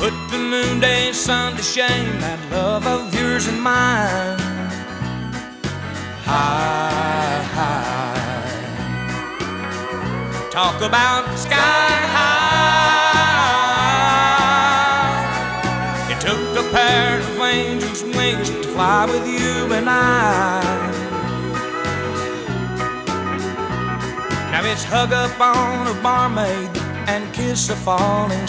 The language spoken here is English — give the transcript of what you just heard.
Put the noonday sun to shame, that love of yours and mine. High, high. Talk about sky high. It took a pair of angels' wings to fly with you and I. Now it's hug up on a barmaid and kiss a falling